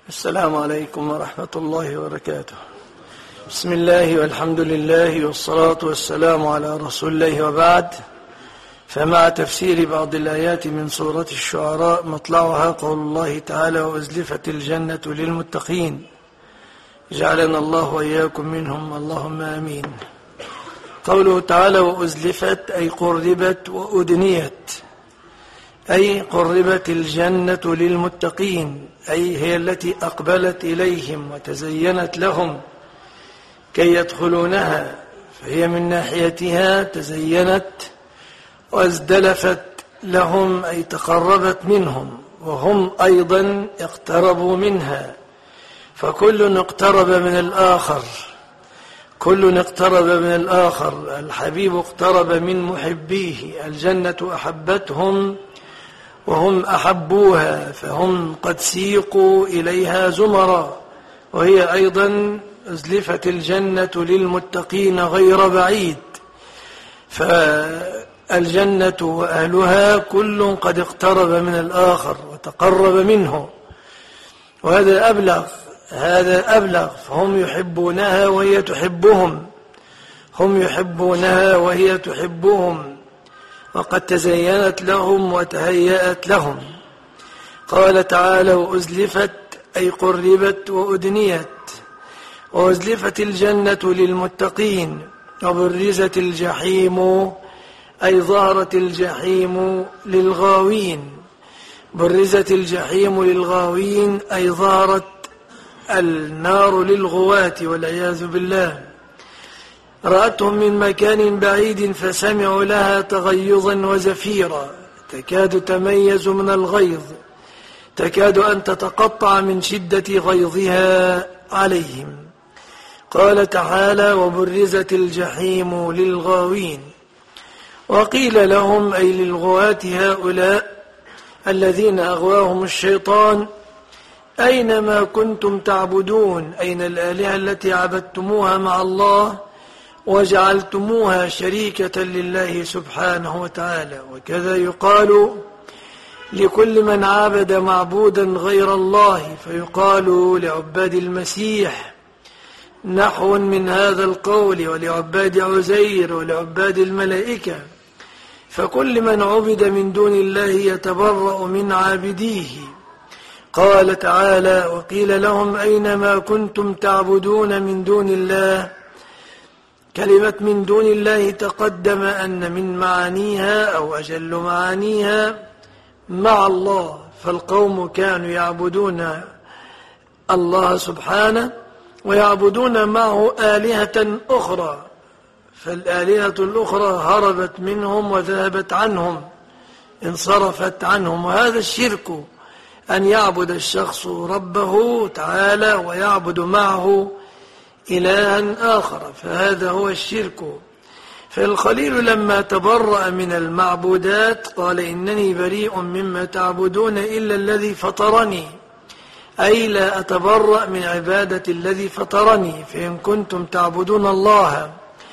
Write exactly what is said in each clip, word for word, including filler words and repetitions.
السلام عليكم ورحمة الله وبركاته. بسم الله والحمد لله والصلاة والسلام على رسول الله وبعد. فمع تفسير بعض الآيات من سورة الشعراء مطلعها قول الله تعالى: وأزلفت الجنة للمتقين. جعلنا الله وإياكم منهم، اللهم آمين. قوله تعالى وأزلفت أي قربت وأدنيت، أي قربت الجنة للمتقين، أي هي التي أقبلت إليهم وتزينت لهم كي يدخلونها، فهي من ناحيتها تزينت وازدلفت لهم أي تقربت منهم، وهم أيضا اقتربوا منها، فكل اقترب من الآخر، كل اقترب من الآخر. الحبيب اقترب من محبيه، الجنة أحبتهم وهم أحبوها، فهم قد سيقوا إليها زمرا، وهي أيضا أزلفت الجنة للمتقين غير بعيد، فالجنة وأهلها كل قد اقترب من الآخر وتقرب منه، وهذا أبلغ، هذا أبلغ، فهم يحبونها وهي تحبهم، هم يحبونها وهي تحبهم، وقد تزينت لهم وتهيأت لهم. قال تعالى وأزلفت أي قربت وأدنيت، وأزلفت الجنة للمتقين، وبرزت الجحيم أي ظهرت الجحيم للغاوين، برزت الجحيم للغاوين أي ظهرت النار للغواة والعياذ بالله. رأتهم من مكان بعيد فسمعوا لها تغيظا وزفيرا، تكاد تميز من الغيظ، تكاد أن تتقطع من شدة غيظها عليهم. قال تعالى وبرزت الجحيم للغاوين، وقيل لهم أي للغواة هؤلاء الذين أغواهم الشيطان: أينما كنتم تعبدون، أين الآلهة التي عبدتموها مع الله وجعلتموها شريكة لله سبحانه وتعالى. وكذا يقال لكل من عبد معبودا غير الله، فيقال لعباد المسيح نحو من هذا القول، ولعباد عزير ولعباد الملائكة، فكل من عبد من دون الله يتبرأ من عابديه. قال تعالى وقيل لهم أينما كنتم تعبدون من دون الله، كلمة من دون الله تقدم أن من معانيها أو أجل معانيها مع الله، فالقوم كانوا يعبدون الله سبحانه ويعبدون معه آلهة أخرى، فالآلهة الأخرى هربت منهم وذهبت عنهم، انصرفت عنهم، وهذا الشرك، أن يعبد الشخص ربه تعالى ويعبد معه إلها آخر، فهذا هو الشرك. فالخليل لما تبرأ من المعبودات قال إنني بريء مما تعبدون إلا الذي فطرني، أي لا أتبرأ من عبادة الذي فطرني، فإن كنتم تعبدون الله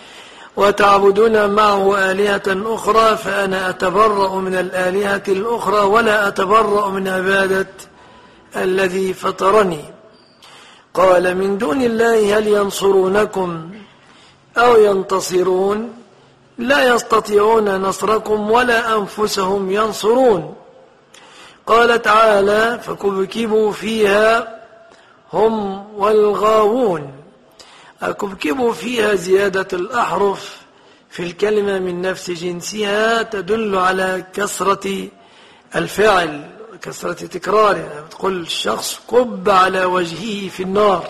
وتعبدون معه آلهة أخرى فأنا أتبرأ من الآلهة الأخرى ولا أتبرأ من عبادة الذي فطرني. قال من دون الله هل ينصرونكم أو ينتصرون، لا يستطيعون نصركم ولا أنفسهم ينصرون. قال تعالى فكبكبوا فيها هم والغاوون، أكبكبوا فيها زيادة الأحرف في الكلمة من نفس جنسها تدل على كثرة الفعل، كثرة تكرارها. تقول الشخص كب على وجهه في النار،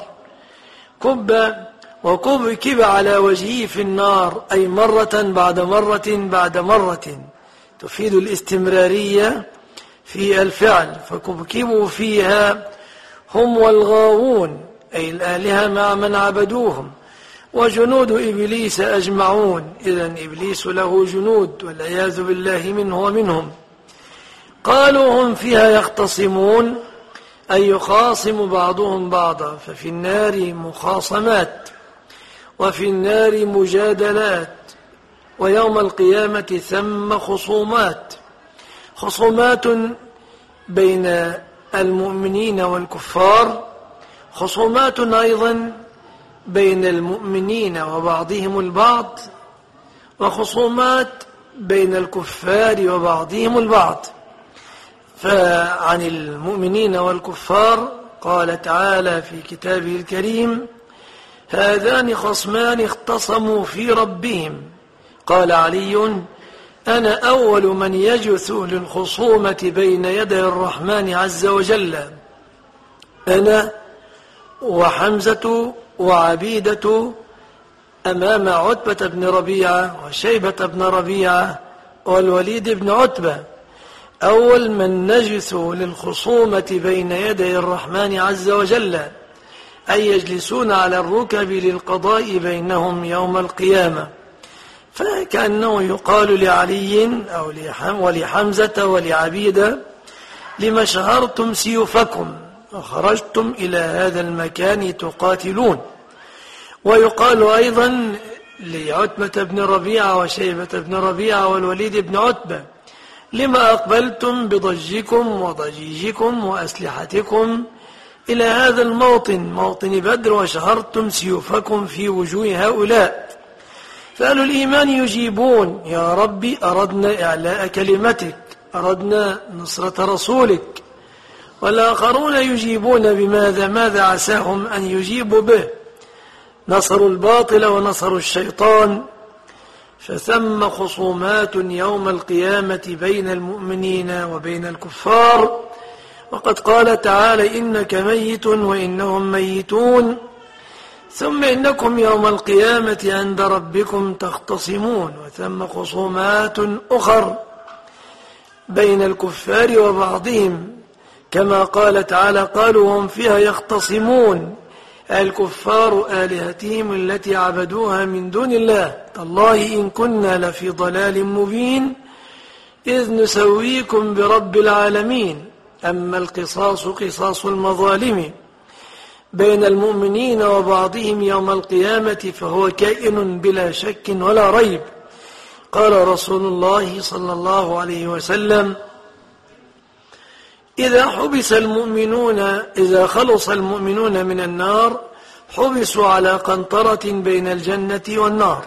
كب وكبكب على وجهه في النار، أي مرة بعد مرة بعد مرة، تفيد الاستمرارية في الفعل. فكبكبوا فيها هم والغاوون، أي الآلهة مع من عبدوهم، وجنود إبليس أجمعون، إذن إبليس له جنود والعياذ بالله منه ومنهم. قالوا هم فيها يختصمون، أي يخاصم بعضهم بعضا، ففي النار مخاصمات وفي النار مجادلات، ويوم القيامة ثم خصومات، خصومات بين المؤمنين والكفار خصومات أيضا بين المؤمنين وبعضهم البعض، وخصومات بين الكفار وبعضهم البعض. فعن المؤمنين والكفار قال تعالى في كتابه الكريم: هذان خصمان اختصموا في ربهم. قال علي: أنا أول من يجث للخصومة بين يدي الرحمن عز وجل، أنا وحمزة وعبيدة أمام عتبة بن ربيعة وشيبة بن ربيعة والوليد بن عتبة، أول من نجث للخصومة بين يدي الرحمن عز وجل، أي يجلسون على الركب للقضاء بينهم يوم القيامة. فكأنه يقال لعلي أو ولحمزة ولعبيدة: لما شهرتم سيوفكم وخرجتم إلى هذا المكان تقاتلون. ويقال أيضا لعتبة بن ربيعة وشيبة بن ربيعة والوليد بن عتبة: لما أقبلتم بضجكم وضجيجكم وأسلحتكم إلى هذا الموطن، موطن بدر، وشهرتم سيوفكم في وجوه هؤلاء. فأهل الإيمان يجيبون: يا ربي أردنا إعلاء كلمتك، أردنا نصرة رسولك. والآخرون يجيبون بماذا؟ ماذا عساهم أن يجيبوا به؟ نصروا الباطل ونصروا الشيطان. فثم خصومات يوم القيامة بين المؤمنين وبين الكفار. وقد قال تعالى: إنك ميت وإنهم ميتون ثم إنكم يوم القيامة عند ربكم تختصمون. وثم خصومات أخر بين الكفار وبعضهم، كما قال تعالى: قالوا هم فيها يختصمون، الكفار آلهتهم التي عبدوها من دون الله، تالله إن كنا لفي ضلال مبين إذ نسويكم برب العالمين. أما القصاص قصاص المظالم بين المؤمنين وبعضهم يوم القيامة فهو كائن بلا شك ولا ريب. قال رسول الله صلى الله عليه وسلم: إذا حبس المؤمنون إذا خلص المؤمنون من النار حبسوا على قنطرة بين الجنة والنار،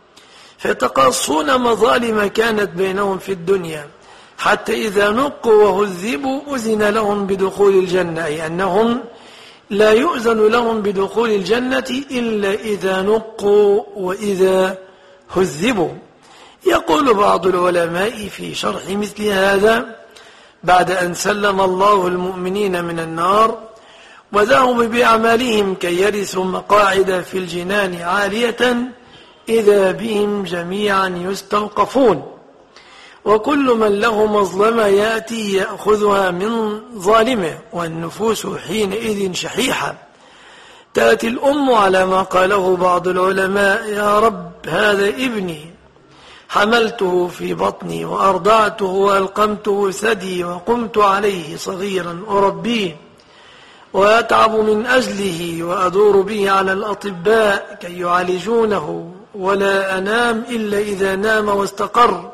فيتقاصون مظالم كانت بينهم في الدنيا، حتى إذا نقوا وهذبوا أذن لهم بدخول الجنة، أي أنهم لا يؤذن لهم بدخول الجنة إلا إذا نقوا وإذا هذبوا. يقول بعض العلماء في شرح مثل هذا: بعد أن سلم الله المؤمنين من النار وذهبوا بأعمالهم كي يرثوا مقاعد في الجنان عالية، إذا بهم جميعا يستوقفون، وكل من له مظلمة يأتي يأخذها من ظالمه، والنفوس حينئذ شحيحة. تأتي الأم على ما قاله بعض العلماء: يا رب هذا ابني حملته في بطني وأرضعته وألقمته ثدي وقمت عليه صغيرا أربيه وأتعب من أجله وأدور به على الأطباء كي يعالجونه، ولا أنام إلا إذا نام واستقر،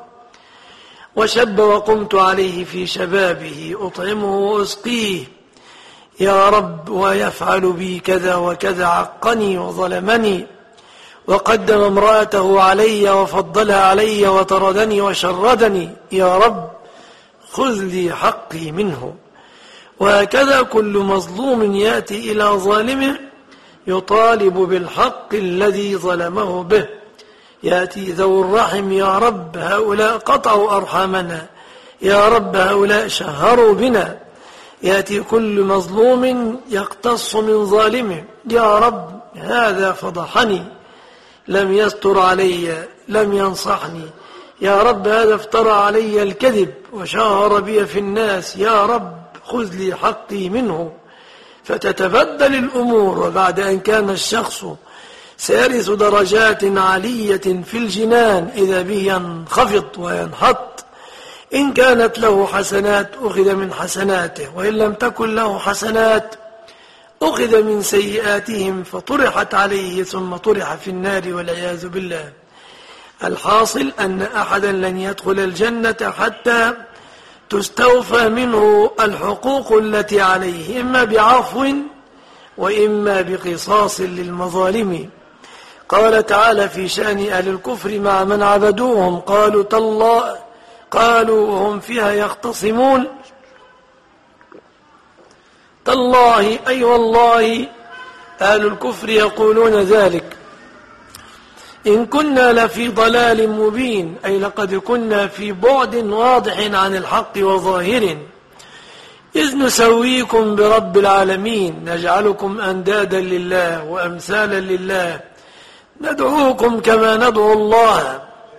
وشب وقمت عليه في شبابه أطعمه وأسقيه، يا رب ويفعل بي كذا وكذا، عقني وظلمني وقدم امرأته علي وفضلها علي وطردني وشردني، يا رب خذ لي حقي منه. وهكذا كل مظلوم يأتي إلى ظالمه يطالب بالحق الذي ظلمه به. يأتي ذو الرحم: يا رب هؤلاء قطعوا أرحامنا، يا رب هؤلاء شهروا بنا. يأتي كل مظلوم يقتص من ظالمه: يا رب هذا فضحني، لم يستر علي، لم ينصحني، يا رب هذا افترى علي الكذب وشهر بي في الناس، يا رب خذ لي حقي منه. فتتبدل الأمور، وبعد أن كان الشخص سيرث درجات عالية في الجنان إذا به ينخفض وينحط. إن كانت له حسنات أخذ من حسناته، وإن لم تكن له حسنات أخذ من سيئاتهم فطرحت عليه ثم طرح في النار والعياذ بالله. الحاصل أن أحدا لن يدخل الجنة حتى تستوفى منه الحقوق التي عليه، إما بعفو وإما بقصاص للمظالم. قال تعالى في شأن أهل الكفر مع من عبدوهم قالوا تالله قالوا وهم فيها يختصمون تالله أي والله أهل الكفر يقولون ذلك إن كنا لفي ضلال مبين أي لقد كنا في بعد واضح عن الحق وظاهر إذ نسويكم برب العالمين نجعلكم أندادا لله وأمثالا لله ندعوكم كما ندعو الله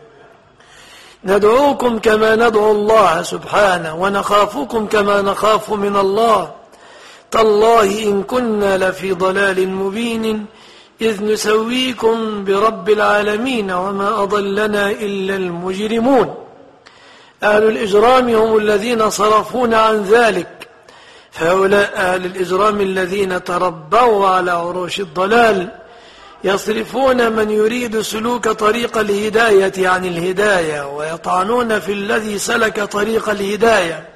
ندعوكم كما ندعو الله سبحانه ونخافكم كما نخاف من الله تالله إن كنا لفي ضلال مبين إذ نسويكم برب العالمين وما أضلنا إلا المجرمون. أهل الإجرام هم الذين صرفون عن ذلك، فهؤلاء أهل الإجرام الذين تربوا على عروش الضلال يصرفون من يريد سلوك طريق الهداية عن الهداية، ويطعنون في الذي سلك طريق الهداية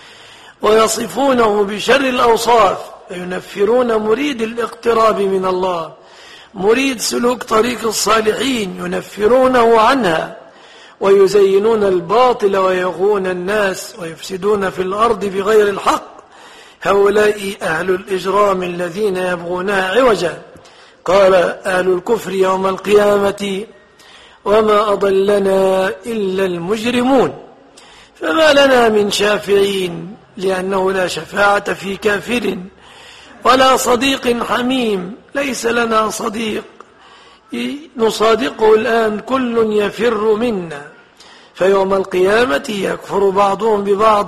ويصفونه بشر الأوصاف، وينفرون مريد الاقتراب من الله مريد سلوك طريق الصالحين ينفرونه عنها، ويزينون الباطل ويغون الناس ويفسدون في الأرض بغير الحق. هؤلاء أهل الإجرام الذين يبغونها عوجا. قال أهل الكفر يوم القيامة وما أضلنا إلا المجرمون. فما لنا من شافعين لأنه لا شفاعة في كافر ولا صديق حميم، ليس لنا صديق نصادقه الآن كل يفر منا، فيوم القيامة يكفر بعضهم ببعض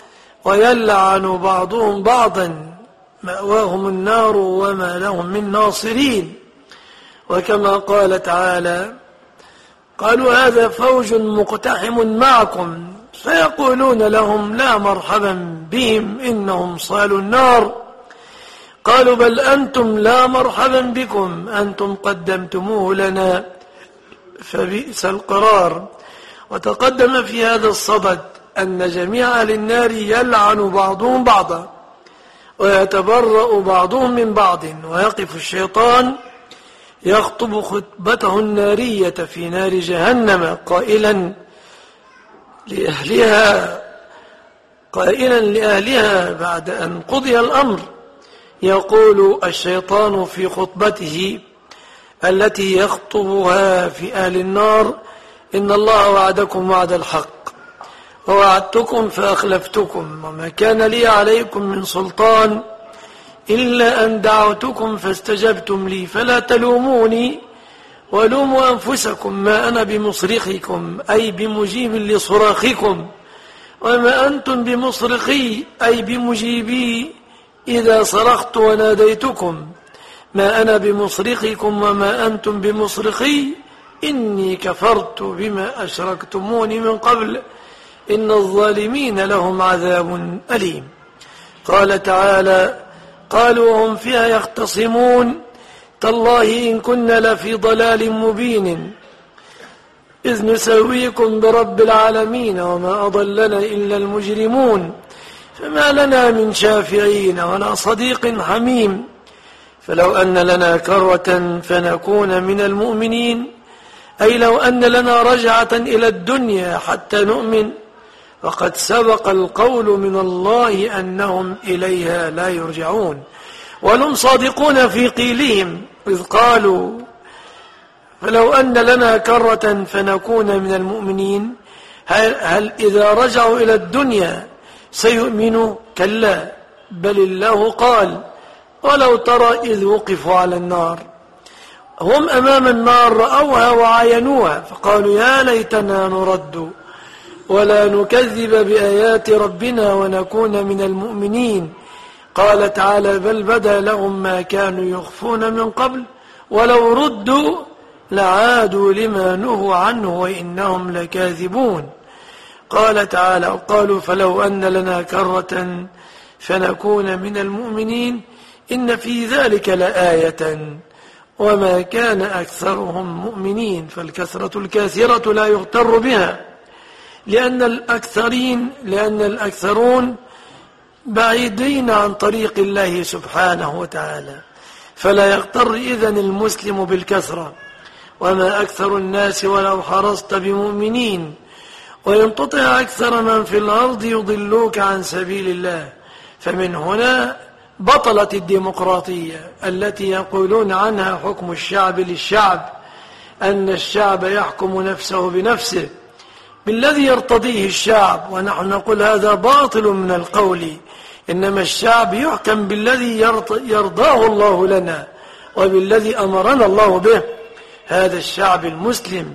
ويلعن بعضهم بعضا مأواهم النار وما لهم من ناصرين. وكما قال تعالى قالوا هذا فوج مقتحم معكم فيقولون لهم لا مرحبا بهم إنهم صالوا النار قالوا بل أنتم لا مرحبا بكم أنتم قدمتموه لنا فبئس القرار. وتقدم في هذا الصدد أن جميع أهل النار يلعن بعضهم بعضا ويتبرأ بعضهم من بعض، ويقف الشيطان يخطب خطبته النارية في نار جهنم قائلا لأهلها قائلا لأهلها بعد أن قضي الأمر، يقول الشيطان في خطبته التي يخطبها في أهل النار إن الله وعدكم وعد الحق ووعدتكم فأخلفتكم وما كان لي عليكم من سلطان إلا أن دعوتكم فاستجبتم لي فلا تلوموني ولوموا أنفسكم ما أنا بمصرخكم أي بمجيب لصراخكم وما أنتم بمصرخي أي بمجيبي إذا صرخت وناديتكم ما أنا بمصرخكم وما أنتم بمصرخي إني كفرت بما أشركتموني من قبل إن الظالمين لهم عذاب أليم. قال تعالى قالوا هم فيها يختصمون تالله إن كنا لفي ضلال مبين إذ نسويكم برب العالمين وما أضلنا إلا المجرمون فما لنا من شافعين ولا صديق حميم فلو أن لنا كرة فنكون من المؤمنين أي لو أن لنا رجعة إلى الدنيا حتى نؤمن، وقد سبق القول من الله أنهم إليها لا يرجعون. ولهم صادقون في قيلهم إذ قالوا فلو أن لنا كرة فنكون من المؤمنين هل, هل إذا رجعوا إلى الدنيا سيؤمنوا؟ كلا بل الله قال ولو ترى إذ وقفوا على النار هم أمام النار رأوها وعاينوها فقالوا يا ليتنا نرد ولا نكذب بآيات ربنا ونكون من المؤمنين. قال تعالى بل بدا لهم ما كانوا يخفون من قبل ولو ردوا لعادوا لما نهوا عنه وإنهم لكاذبون. قال تعالى قالوا فلو أن لنا كرة فنكون من المؤمنين إن في ذلك لآية وما كان أكثرهم مؤمنين. فالكثرة الكاثرة لا يغتر بها لأن الأكثرين لأن الأكثرون بعيدين عن طريق الله سبحانه وتعالى، فلا يغتر إذن المسلم بالكثرة. وما أكثر الناس ولو حرصت بمؤمنين وإن تطع أكثر من في الأرض يضلوك عن سبيل الله. فمن هنا بطلت الديمقراطية التي يقولون عنها حكم الشعب للشعب، أن الشعب يحكم نفسه بنفسه بالذي يرتضيه الشعب، ونحن نقول هذا باطل من القول، إنما الشعب يحكم بالذي يرضاه الله لنا وبالذي أمرنا الله به. هذا الشعب المسلم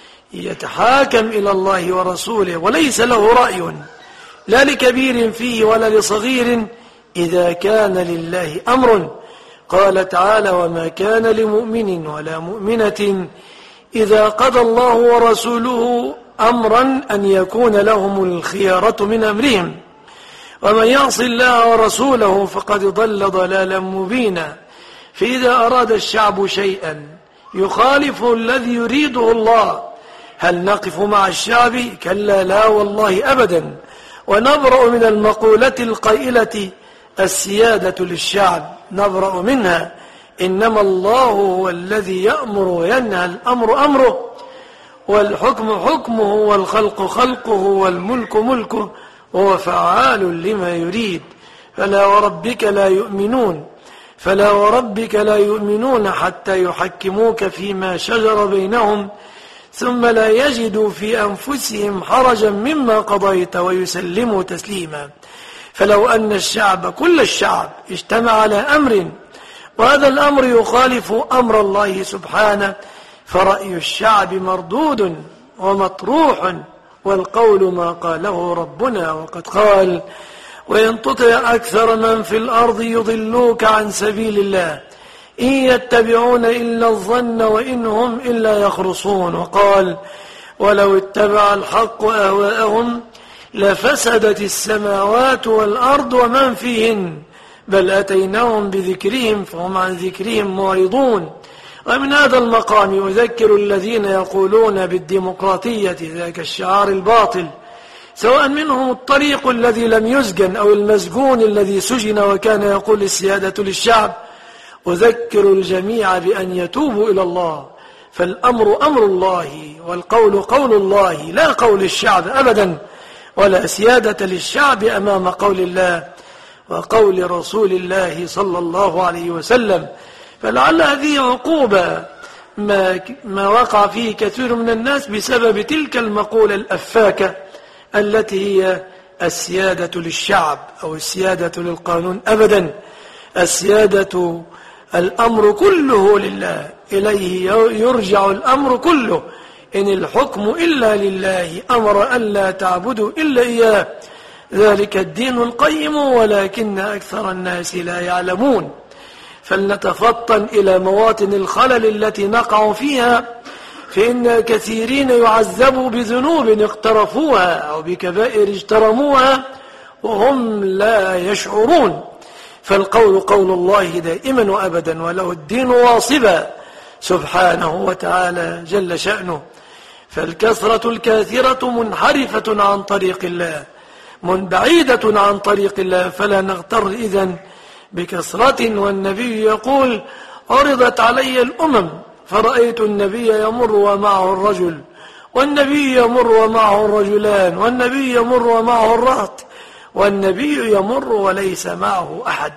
يتحاكم إلى الله ورسوله وليس له رأي لا لكبير فيه ولا لصغير إذا كان لله أمر. قال تعالى: وما كان لمؤمن ولا مؤمنة إذا قضى الله ورسوله أمرا أن يكون لهم الخيارة من أمرهم ومن يعص الله ورسوله فقد ضل ضلالا مبينا. فإذا أراد الشعب شيئا يخالف الذي يريده الله هل نقف مع الشعب؟ كلا لا والله أبدا، ونبرأ من المقولة القائلة السيادة للشعب، نبرأ منها. إنما الله هو الذي يأمر وينهى، الأمر أمره والحكم حكمه والخلق خلقه والملك ملكه وهو فعال لما يريد. فلا وربك لا يؤمنون فلا وربك لا يؤمنون حتى يحكموك فيما شجر بينهم ثم لا يجدوا في أنفسهم حرجا مما قضيت ويسلموا تسليما. فلو أن الشعب كل الشعب اجتمع على أمر وهذا الأمر يخالف أمر الله سبحانه فرأي الشعب مردود ومطروح، والقول ما قاله ربنا، وقد قال: وإن تطع أكثر من في الأرض يضلوك عن سبيل الله إن يتبعون إلا الظن وإن هم إلا يخرصون. وقال: ولو اتبع الحق أهواءهم لفسدت السماوات والأرض ومن فيهن بل أتيناهم بذكرهم فهم عن ذكرهم معرضون. ومن هذا المقام يذكر الذين يقولون بالديمقراطية ذاك الشعار الباطل، سواء منهم الطريق الذي لم يسجن أو المسجون الذي سجن وكان يقول السيادة للشعب. أذكر الجميع بأن يتوبوا إلى الله، فالأمر أمر الله والقول قول الله لا قول الشعب أبدا، ولا سيادة للشعب أمام قول الله وقول رسول الله صلى الله عليه وسلم. فلعل هذه عقوبة ما, ما وقع فيه كثير من الناس بسبب تلك المقولة الأفاكة التي هي السيادة للشعب أو السيادة للقانون. أبدا، السيادة الأمر كله لله، إليه يرجع الأمر كله، إن الحكم إلا لله، أمر أن لا تعبدوا إلا إياه، ذلك الدين القيم ولكن أكثر الناس لا يعلمون. فلنتفطن إلى مواطن الخلل التي نقع فيها، فإن كثيرين يعذبوا بذنوب اقترفوها أو بكبائر اجترموها وهم لا يشعرون. فالقول قول الله دائما وأبدا وله الدين واصبا سبحانه وتعالى جل شأنه. فالكثرة الكاثرة منحرفة عن طريق الله، منبعيدة عن طريق الله، فلا نغتر إذن بكثرة. والنبي يقول: عرضت علي الأمم فرأيت النبي يمر ومعه الرجل، والنبي يمر ومعه الرجلان، والنبي يمر ومعه الرهط، والنبي يمر وليس معه أحد.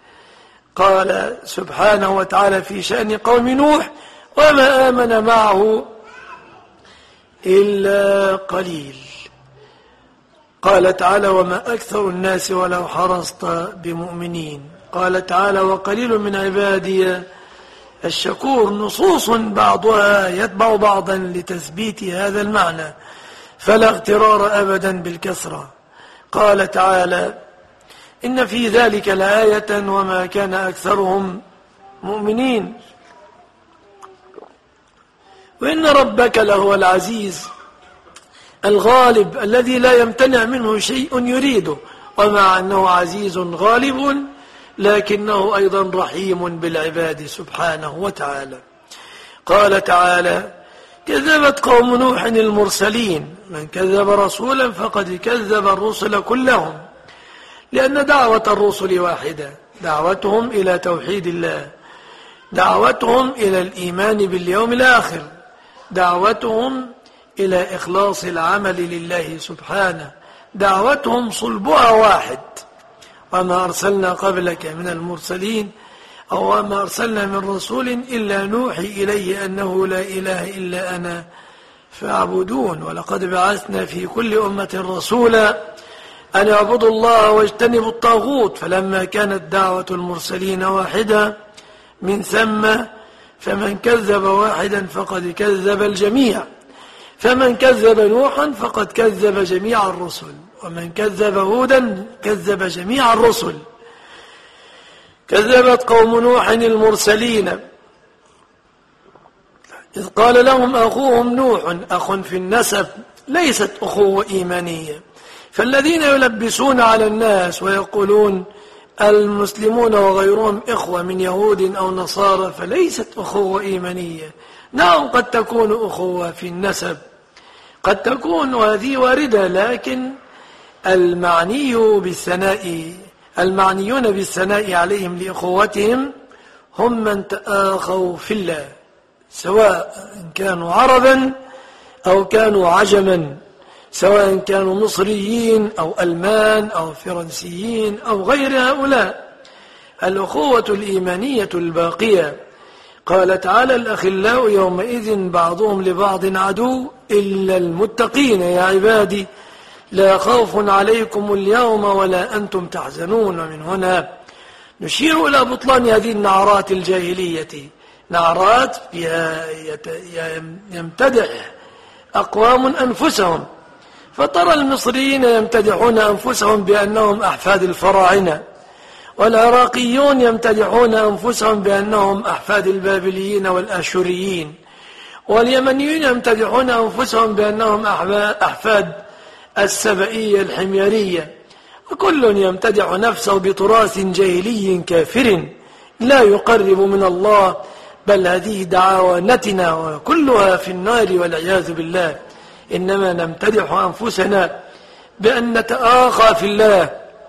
قال سبحانه وتعالى في شأن قوم نوح: وما آمن معه إلا قليل. قال تعالى: وما أكثر الناس ولو حرصت بمؤمنين. قال تعالى: وقليل من عبادي الشكور. نصوص بعضها يتبع بعضا لتثبيت هذا المعنى، فلا اغترار أبدا بالكثرة. قال تعالى: إن في ذلك لآية وما كان أكثرهم مؤمنين وإن ربك لهو العزيز الغالب الذي لا يمتنع منه شيء يريده. ومع أنه عزيز غالب لكنه أيضا رحيم بالعباد سبحانه وتعالى. قال تعالى: كذبت قوم نوح المرسلين. من كذب رسولا فقد كذب الرسل كلهم، لأن دعوة الرسل واحدة، دعوتهم إلى توحيد الله. دعوتهم إلى الإيمان باليوم الآخر، دعوتهم إلى إخلاص العمل لله سبحانه، دعوتهم صلبها واحد. وما أرسلنا قبلك من المرسلين أو ما أرسلنا من رسول إلا نوحي إليه أنه لا إله إلا أنا فاعبدون. ولقد بعثنا في كل أمة رسولا أن يعبدوا الله واجتنبوا الطاغوت، فلما كانت دعوة المرسلين واحدة من ثم فمن كذب واحدا فقد كذب الجميع، فمن كذب نوحا فقد كذب جميع الرسل، ومن كذب هودا كذب جميع الرسل. كذبت قوم نوح المرسلين إذ قال لهم أخوهم نوح أخ في النسب ليست أخوة إيمانية. فالذين يلبسون على الناس ويقولون المسلمون وغيرهم إخوة من يهود أو نصارى فليست أخوة إيمانية. نعم قد تكون أخوة في النسب، قد تكون وهذه واردة، لكن المعني بالثناء المعنيون بالثناء عليهم لأخوتهم هم من تآخوا في الله، سواء كانوا عربا أو كانوا عجما، سواء كانوا مصريين أو ألمان أو فرنسيين أو غير هؤلاء. الأخوة الإيمانية الباقية. قال تعالى الأخلاء يومئذ بعضهم لبعض عدو إلا المتقين يا عبادي لا خوف عليكم اليوم ولا أنتم تحزنون. ومن هنا نشير إلى بطلان هذه النعرات الجاهلية، نعرات فيها يمتدح أقوام أنفسهم، فترى المصريين يمتدحون أنفسهم بأنهم أحفاد الفراعنة، والعراقيون يمتدحون أنفسهم بأنهم أحفاد البابليين والآشوريين، واليمنيون يمتدحون أنفسهم بأنهم أحفاد السبئية الحميرية، وكل يمتدح نفسه بتراث جاهلي كافر لا يقرب من الله، بل هذه دعاوى نتنة وكلها في النار والعياذ بالله. إنما نمتدح أنفسنا بأن نتآخى في الله،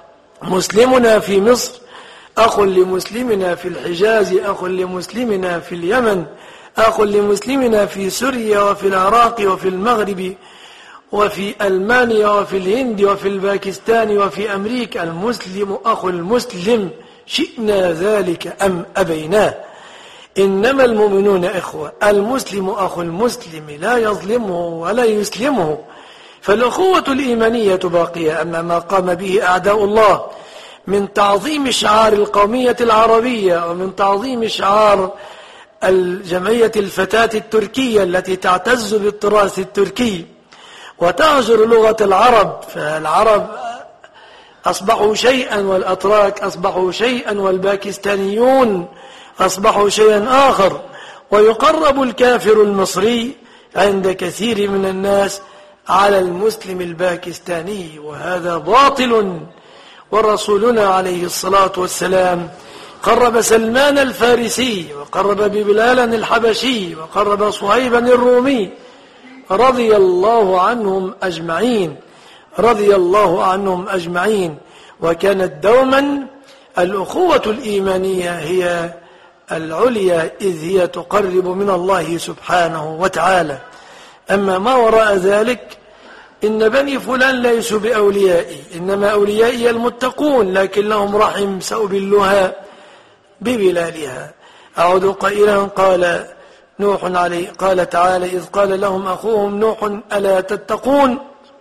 مسلمنا في مصر أخ لمسلمنا في الحجاز، أخ لمسلمنا في اليمن، أخ لمسلمنا في سوريا وفي العراق وفي المغرب وفي ألمانيا وفي الهند وفي الباكستان وفي أمريكا. المسلم أخو المسلم شئنا ذلك أم أبيناه، إنما المؤمنون إخوة. المسلم أخو المسلم لا يظلمه ولا يسلمه، فالأخوة الإيمانية باقية. أما ما قام به أعداء الله من تعظيم شعار القومية العربية ومن تعظيم شعار الجمعية الفتاة التركية التي تعتز بالتراث التركي وتهجر لغة العرب، فالعرب أصبحوا شيئا والأتراك أصبحوا شيئا والباكستانيون أصبحوا شيئا آخر، ويقرب الكافر المصري عند كثير من الناس على المسلم الباكستاني، وهذا باطل. ورسولنا عليه الصلاة والسلام قرب سلمان الفارسي وقرب ببلالا الحبشي وقرب صهيبا الرومي رضي الله عنهم أجمعين، رضي الله عنهم أجمعين. وكانت دوما الأخوة الإيمانية هي العليا، إذ هي تقرب من الله سبحانه وتعالى. أما ما وراء ذلك إن بني فلان ليسوا بأوليائي، إنما أوليائي المتقون، لكن لهم رحم سأبلها ببلالها. أعود قائلا قال نوح عليه قال تعالى إذ قال لهم أخوهم نوح ألا تتقون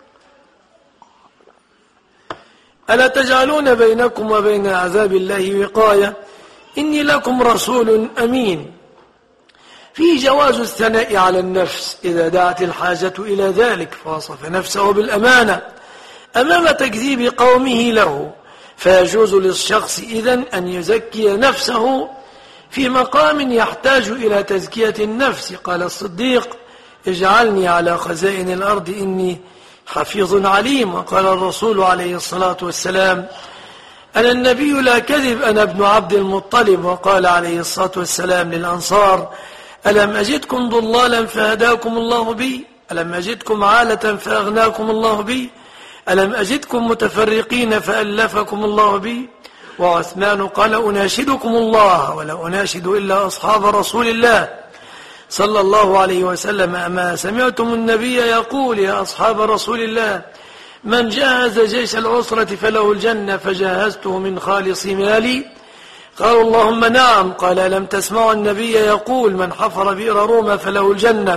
ألا تجعلون بينكم وبين عذاب الله وقاية إني لكم رسول أمين. في جواز الثناء على النفس إذا دعت الحاجة إلى ذلك، فوصف نفسه بالأمانة أمام تكذيب قومه له، فيجوز للشخص إذن أن يزكي نفسه في مقام يحتاج إلى تزكية النفس. قال الصديق اجعلني على خزائن الأرض إني حفيظ عليم. وقال الرسول عليه الصلاة والسلام أنا النبي لا كذب أنا ابن عبد المطلب. وقال عليه الصلاة والسلام للأنصار ألم أجدكم ضلالا فهداكم الله بي، ألم أجدكم عالة فأغناكم الله بي، ألم أجدكم متفرقين فألفكم الله بي. وعثمان قال أناشدكم الله ولا أناشد إلا أصحاب رسول الله صلى الله عليه وسلم أما سمعتم النبي يقول يا أصحاب رسول الله من جهز جيش العسرة فله الجنة فجهزته من خالص مالي قالوا اللهم نعم قال لم تسمعوا النبي يقول من حفر بئر روما فله الجنة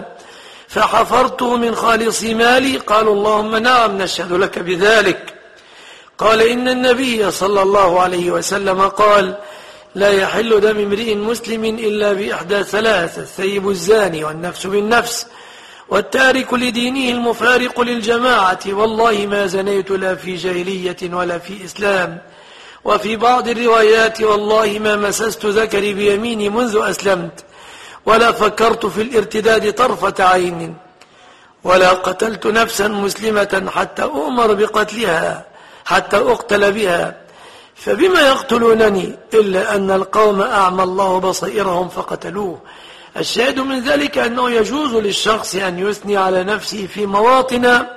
فحفرته من خالص مالي قالوا اللهم نعم نشهد لك بذلك قال إن النبي صلى الله عليه وسلم قال لا يحل دم امرئ مسلم إلا بإحدى ثلاث الثيب الزاني والنفس بالنفس والتارك لدينه المفارق للجماعة والله ما زنيت لا في جاهلية ولا في إسلام وفي بعض الروايات والله ما مسست ذكري بيميني منذ أسلمت ولا فكرت في الارتداد طرفة عين ولا قتلت نفسا مسلمة حتى أؤمر بقتلها حتى أقتل بها فبما يقتلونني إلا أن القوم أعمى الله بصائرهم فقتلوه. الشاهد من ذلك أنه يجوز للشخص أن يثني على نفسه في مواطن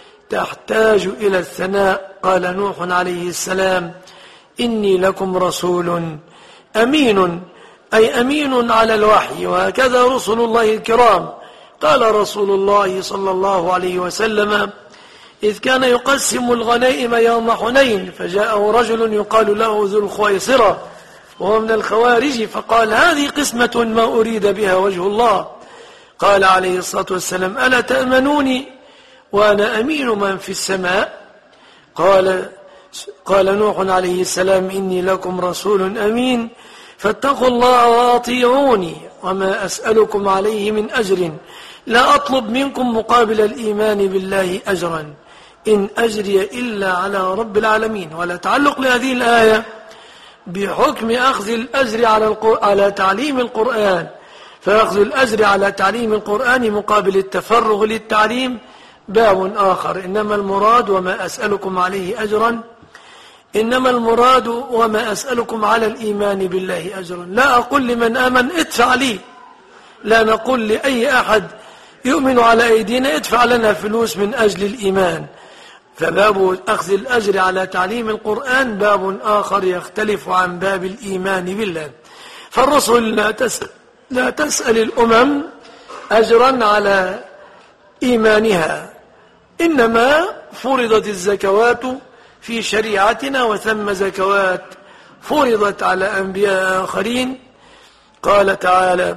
تحتاج إلى الثناء. قال نوح عليه السلام إني لكم رسول أمين أي أمين على الوحي وهكذا رسل الله الكرام. قال رسول الله صلى الله عليه وسلم إذ كان يقسم الغنائم يوم حنين فجاءه رجل يقال له ذو الخويصرة وهو من الخوارج فقال هذه قسمة ما أريد بها وجه الله. قال عليه الصلاة والسلام ألا تأمنوني وأنا أمين من في السماء؟ قال قال نوح عليه السلام إني لكم رسول أمين فاتقوا الله وأطيعوني وما أسألكم عليه من أجر لا أطلب منكم مقابل الإيمان بالله أجرا إن أجري إلا على رب العالمين. ولا تعلق لهذه الآية بحكم أخذ الأجر على على تعليم القرآن فأخذ الأجر على تعليم القرآن مقابل التفرغ للتعليم باب آخر. إنما المراد وما أسألكم عليه أجرا إنما المراد وما أسألكم على الإيمان بالله أجرا. لا أقول لمن آمن ادفع لي لا نقول لأي أحد يؤمن على أيدينا ادفع لنا فلوس من أجل الإيمان. فباب أخذ الأجر على تعليم القرآن باب آخر يختلف عن باب الإيمان بالله. فالرسل لا تسأل, لا تسأل الأمم أجرا على إيمانها إنما فرضت الزكوات في شريعتنا وثم زكوات فرضت على أنبياء آخرين. قال تعالى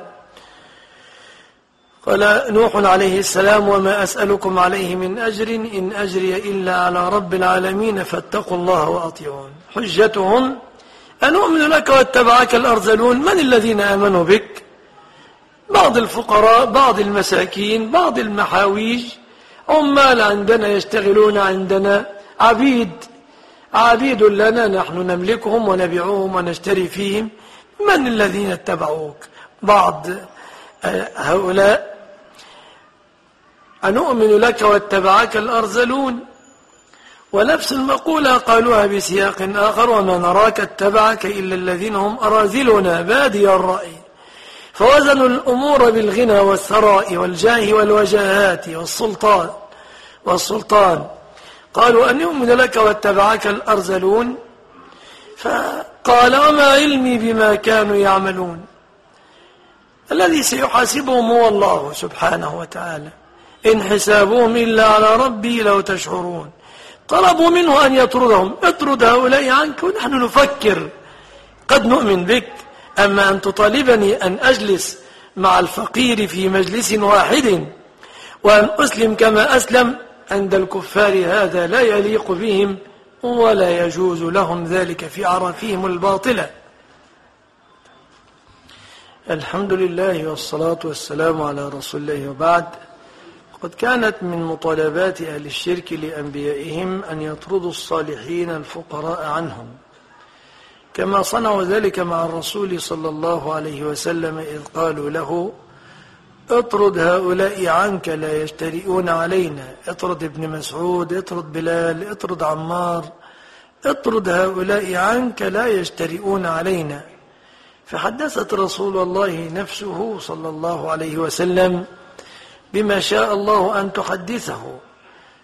قال نوح عليه السلام وما أسألكم عليه من أجر إن أجري إلا على رب العالمين فاتقوا الله وأطيعون. حجتهم أنؤمن لك واتبعك الأرذلون. من الذين آمنوا بك؟ بعض الفقراء بعض المساكين بعض المحاويج عمال عندنا يشتغلون عندنا عبيد عبيد لنا نحن نملكهم ونبيعهم ونشتري فيهم. من الذين اتبعوك؟ بعض هؤلاء أنؤمن لك واتبعك الأرذلون. ونفس المقولة قالوها بسياق آخر وما نراك اتبعك إلا الذين هم أراذلنا بادي الرأي. فوزنوا الأمور بالغنى والثراء والجاه والوجاهات والسلطان والسلطان قالوا أن يؤمن لك واتبعك الأرذلون. فقال وما علمي بما كانوا يعملون. الذي سيحاسبهم هو الله سبحانه وتعالى إن حسابهم إلا على ربي لو تشعرون. طلبوا منه أن يطردهم اطرد هؤلاء عنك ونحن نفكر قد نؤمن بك. أما أن تطالبني أن أجلس مع الفقير في مجلس واحد وأن أسلم كما أسلم عند الكفار هذا لا يليق بهم ولا يجوز لهم ذلك في عرفهم الباطلة. الحمد لله والصلاة والسلام على رسول الله وبعد. قد كانت من مطالبات أهل الشرك لأنبيائهم أن يطردوا الصالحين الفقراء عنهم كما صنعوا ذلك مع الرسول صلى الله عليه وسلم إذ قالوا له اطرد هؤلاء عنك لا يجترئون علينا. اطرد ابن مسعود اطرد بلال اطرد عمار اطرد هؤلاء عنك لا يجترئون علينا. فحدثت رسول الله نفسه صلى الله عليه وسلم بما شاء الله أن تحدثه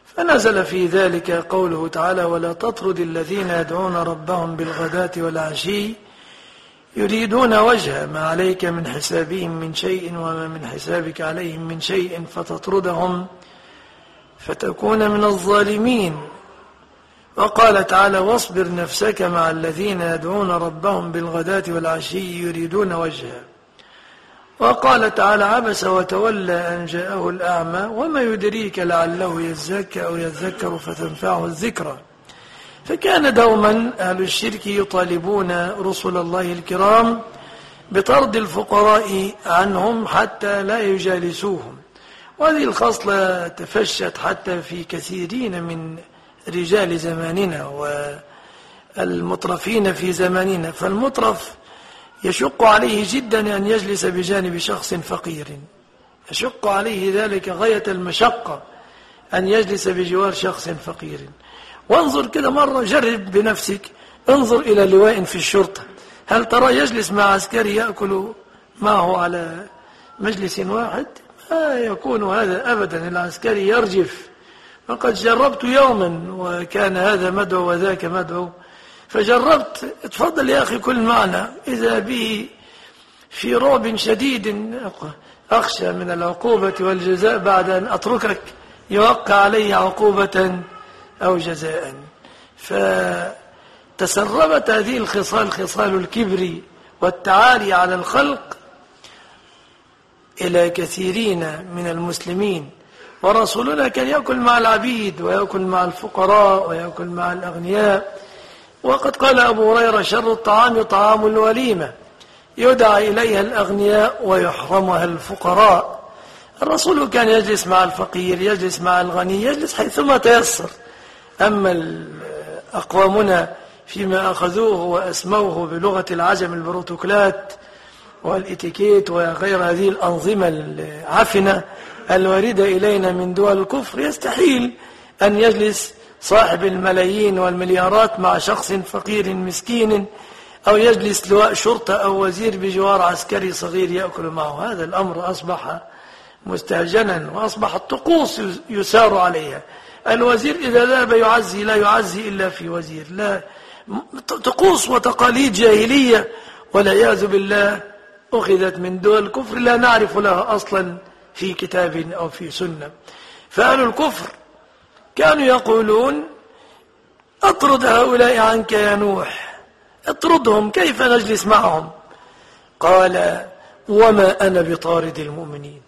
فنزل في ذلك قوله تعالى: ولا تطرد الذين يدعون ربهم بالغداة والعشي يريدون وجهه ما عليك من حسابهم من شيء وما من حسابك عليهم من شيء فتطردهم فتكون من الظالمين. وقال تعالى: واصبر نفسك مع الذين يدعون ربهم بالغداة والعشي يريدون وجهه. وقال تعالى: عبس وتولى أن جاءه الأعمى وما يدريك لعله يزكى أو يذكر فتنفعه الذكرى. فكان دوما أهل الشرك يطالبون رسل الله الكرام بطرد الفقراء عنهم حتى لا يجالسوهم، وهذه الخصلة تفشت حتى في كثيرين من رجال زماننا والمطرفين في زماننا. فالمطرف يشق عليه جدا أن يجلس بجانب شخص فقير، يشق عليه ذلك غاية المشقة أن يجلس بجوار شخص فقير. وانظر كده مرة، جرب بنفسك، انظر إلى لواء في الشرطة، هل ترى يجلس مع عسكري يأكل معه على مجلس واحد؟ ما يكون هذا أبدا، العسكري يرجف. وقد جربت يوما وكان هذا مدعو وذاك مدعو، فجربت، اتفضل يا أخي كل معنا، إذا به في رعب شديد أخشى من العقوبة والجزاء بعد أن أتركك يوقع علي عقوبة أو جزاء. فتسربت هذه الخصال، خصال الكبر والتعالي على الخلق، إلى كثيرين من المسلمين. ورسولنا كان يأكل مع العبيد ويأكل مع الفقراء ويأكل مع الأغنياء. وقد قال أبو هريرة: شر الطعام طعام الوليمة يدعى إليها الأغنياء ويحرمها الفقراء. الرسول كان يجلس مع الفقير، يجلس مع الغني، يجلس حيثما تيسر. أما أقوامنا فيما أخذوه وأسموه بلغة العجم البروتوكولات والإتيكيت وغير هذه الأنظمة العفنة الواردة إلينا من دول الكفر، يستحيل أن يجلس صاحب الملايين والمليارات مع شخص فقير مسكين، أو يجلس لواء شرطة أو وزير بجوار عسكري صغير يأكل معه. هذا الأمر أصبح مستهجنا، وأصبحت طقوس يسار عليها. الوزير إذا ذهب يعزي لا يعزي إلا في وزير، لا، طقوس وتقاليد جاهلية والعياذ بالله أخذت من دول الكفر لا نعرف لها أصلا في كتاب أو في سنة. فأهل الكفر كانوا يقولون: اطرد هؤلاء عنك يا نوح، اطردهم، كيف نجلس معهم؟ قال: وما أنا بطارد المؤمنين،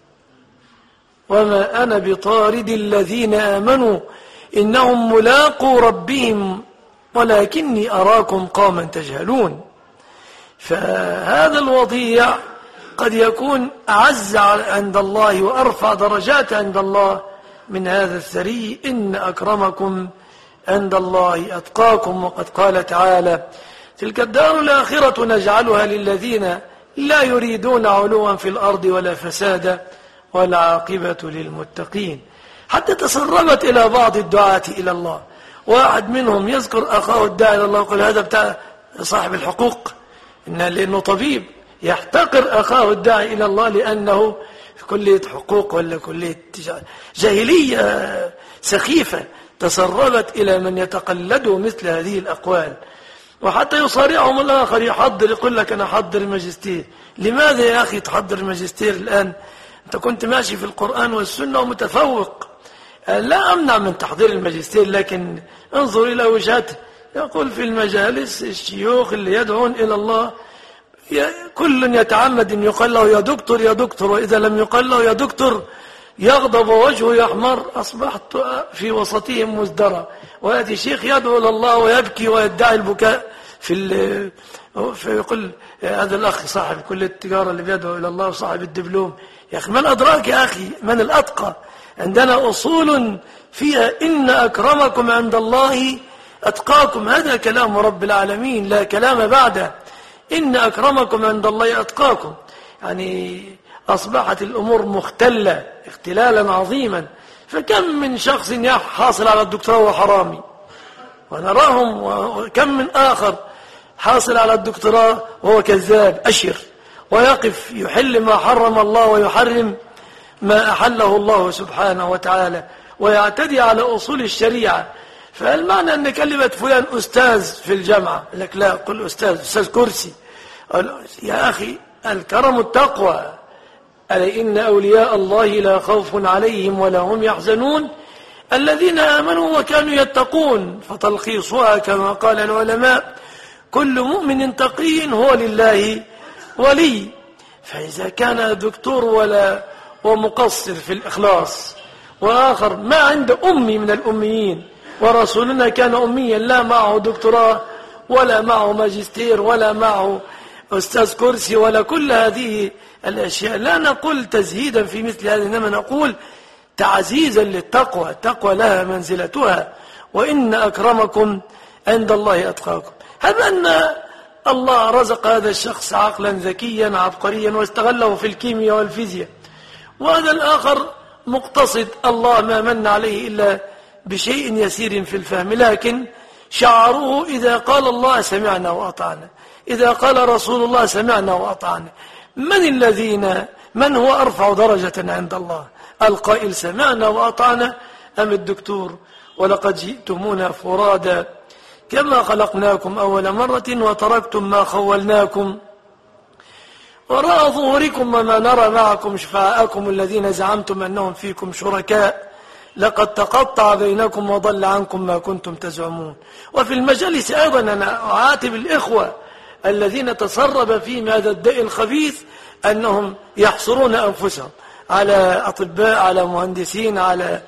وما أنا بطارد الذين آمنوا إنهم ملاقوا ربهم ولكني أراكم قوما تجهلون. فهذا الوضيع قد يكون أعز عند الله وأرفع درجات عند الله من هذا الثري: إن أكرمكم عند الله أتقاكم. وقد قال تعالى: تلك الدار الآخرة نجعلها للذين لا يريدون علوا في الأرض ولا فسادا والعاقبة للمتقين. حتى تسربت إلى بعض الدعاة إلى الله، واحد منهم يذكر أخاه الداعي إلى الله يقول: هذا بتاع صاحب الحقوق، إن لأنه طبيب يحتقر أخاه الداعي إلى الله لأنه في كلية حقوق ولا كلية تجارة. جاهلية سخيفة تسربت إلى من يتقلدوا مثل هذه الأقوال. وحتى يصارعهم الآخر يحضر، يقول لك: أنا أحضر الماجستير. لماذا يا أخي تحضر الماجستير الآن؟ أنت كنت ماشي في القرآن والسنة ومتفوق. لا أمنع من تحضير الماجستير، لكن انظر إلى وجهته. يقول في المجالس الشيوخ اللي يدعون إلى الله كل يتعمد أن يقال له يا دكتور يا دكتور، وإذا لم يقال له يا دكتور يغضب ووجهه يحمر. أصبحت في وسطهم مزدرى، ويأتي شيخ يدعو إلى الله ويبكي ويدعي البكاء في فيقول هذا الأخ صاحب كل التجارة اللي بيدعو إلى الله وصاحب الدبلوم. يا أخي من أدراك يا أخي من الأتقى؟ عندنا أصول فيها إن أكرمكم عند الله أتقاكم، هذا كلام رب العالمين لا كلام بعده. إن أكرمكم عند الله أتقاكم، يعني أصبحت الأمور مختلة اختلالا عظيما. فكم من شخص حاصل على الدكتوراه وحرامي ونراهم، وكم من آخر حاصل على الدكتوراه وهو كذاب أشر، ويقف يحل ما حرم الله ويحرم ما أحله الله سبحانه وتعالى. ويعتدي على أصول الشريعة. فهل معنى أن كلمة فلان أستاذ في الجامعة لك لا قل أستاذ أستاذ كرسي؟ يا أخي الكرم التقوى. ألا إن أولياء الله لا خوف عليهم ولا هم يحزنون الذين آمنوا وكانوا يتقون. فتلخيصها كما قال العلماء كل مؤمن تقي هو لله ولي. فإذا كان دكتور ولا ومقصر في الإخلاص وآخر ما عند أمي من الأميين ورسولنا كان أميا لا معه دكتوراه ولا معه ماجستير ولا معه أستاذ كرسي ولا كل هذه الأشياء، لا نقول تزهيدا في مثل هذا إنما نقول تعزيزا للتقوى. التقوى لها منزلتها وإن أكرمكم عند الله أتقاكم. هذا أن الله رزق هذا الشخص عقلا ذكيا عبقريا واستغله في الكيمياء والفيزياء، وهذا الآخر مقتصد الله ما من عليه إلا بشيء يسير في الفهم، لكن شعاره إذا قال الله سمعنا وأطعنا، إذا قال رسول الله سمعنا وأطعنا. من الذين من هو أرفع درجة عند الله، القائل سمعنا وأطعنا أم الدكتور ولقد جئتمونا فرادا كما خلقناكم أول مرة وتركتم ما خولناكم وراء ظهوركم وما نرى معكم شفعاءكم الذين زعمتم أنهم فيكم شركاء لقد تقطع بينكم وضل عنكم ما كنتم تزعمون. وفي المجالس أيضا أنا أعاتب الإخوة الذين تسرب فيهم هذا الداء الخبيث أنهم يحصرون أنفسهم على أطباء على مهندسين على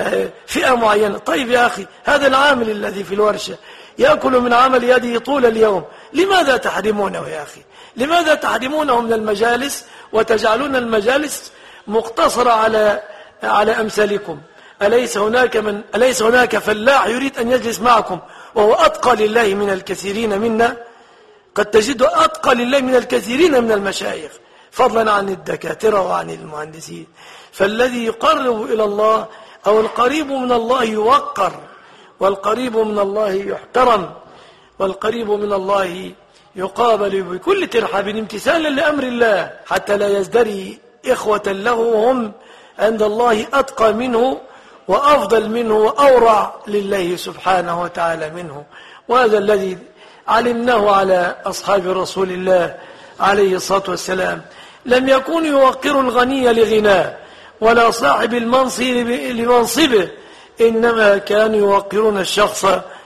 فئة معينة. طيب يا أخي هذا العامل الذي في الورشة يأكل من عمل يده طول اليوم، لماذا تحرمونه يا أخي؟ لماذا تحرمونه من المجالس وتجعلون المجالس مقتصرة على على أمثالكم؟ أليس هناك من أليس هناك فلاح يريد أن يجلس معكم وهو أتقى لله من الكثيرين منا؟ قد تجد أتقى لله من الكثيرين من المشايخ فضلا عن الدكاترة وعن المهندسين. فالذي يقرب إلى الله أو القريب من الله يوقر، والقريب من الله يحترم، والقريب من الله يقابل بكل ترحاب امتثالا لأمر الله حتى لا يزدري إخوة له وهم عند الله أتقى منه وأفضل منه وأورع لله سبحانه وتعالى منه. وهذا الذي علمناه على أصحاب رسول الله عليه الصلاة والسلام. لم يكونوا يوقروا الغني لغناه ولا صاحب المنصب لمنصبه، إنما كانوا يوقرون الشخص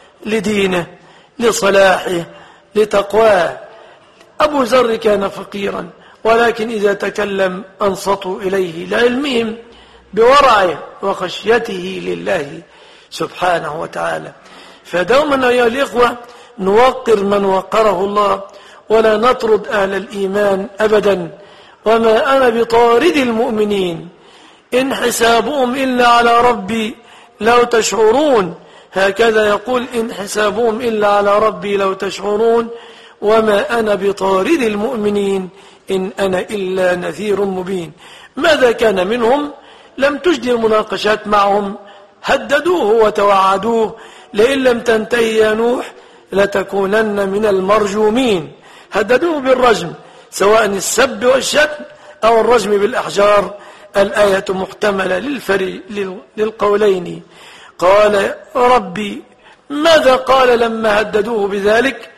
لدينه لصلاحه لتقواه. أبو ذر كان فقيرا ولكن إذا تكلم أنصتوا إليه لعلمهم بورعه وخشيته لله سبحانه وتعالى. فدوما أيها الإخوة نوقر من وقره الله ولا نطرد أهل الإيمان أبدا. وما أنا بطارد المؤمنين إن حسابهم إلا على ربي لو تشعرون، هكذا يقول إن حسابهم إلا على ربي لو تشعرون. وما أنا بطارد المؤمنين إن أنا إلا نذير مبين. ماذا كان منهم؟ لم تجدي المناقشات معهم، هددوه وتوعدوه لئن لم تنتهي يا نوح لتكونن من المرجومين. هددوه بالرجم سواء السب والشتم أو الرجم بالأحجار. الآية محتملة للفري للقولين. قال ربي ماذا قال لما هددوه بذلك؟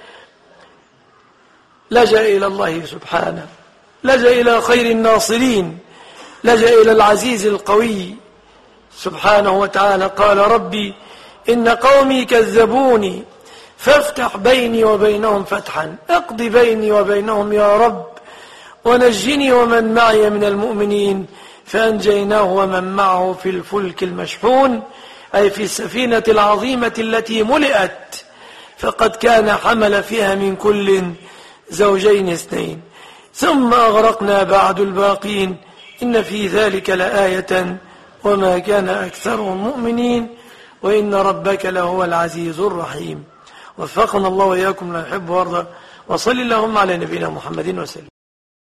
لجأ إلى الله سبحانه، لجأ إلى خير الناصرين، لجأ إلى العزيز القوي سبحانه وتعالى. قال ربي إن قومي كذبوني فافتح بيني وبينهم فتحا، اقض بيني وبينهم يا رب ونجني ومن معي من المؤمنين. فأنجيناه ومن معه في الفلك المشحون، أي في السفينة العظيمة التي ملئت، فقد كان حمل فيها من كل زوجين اثنين ثم أغرقنا بعد الباقين إن في ذلك لآية وما كان أكثرهم مؤمنين وإن ربك لهو العزيز الرحيم. وفقنا الله وإياكم لا يحب ويرضى. وصل اللهم على نبينا محمد وسلم.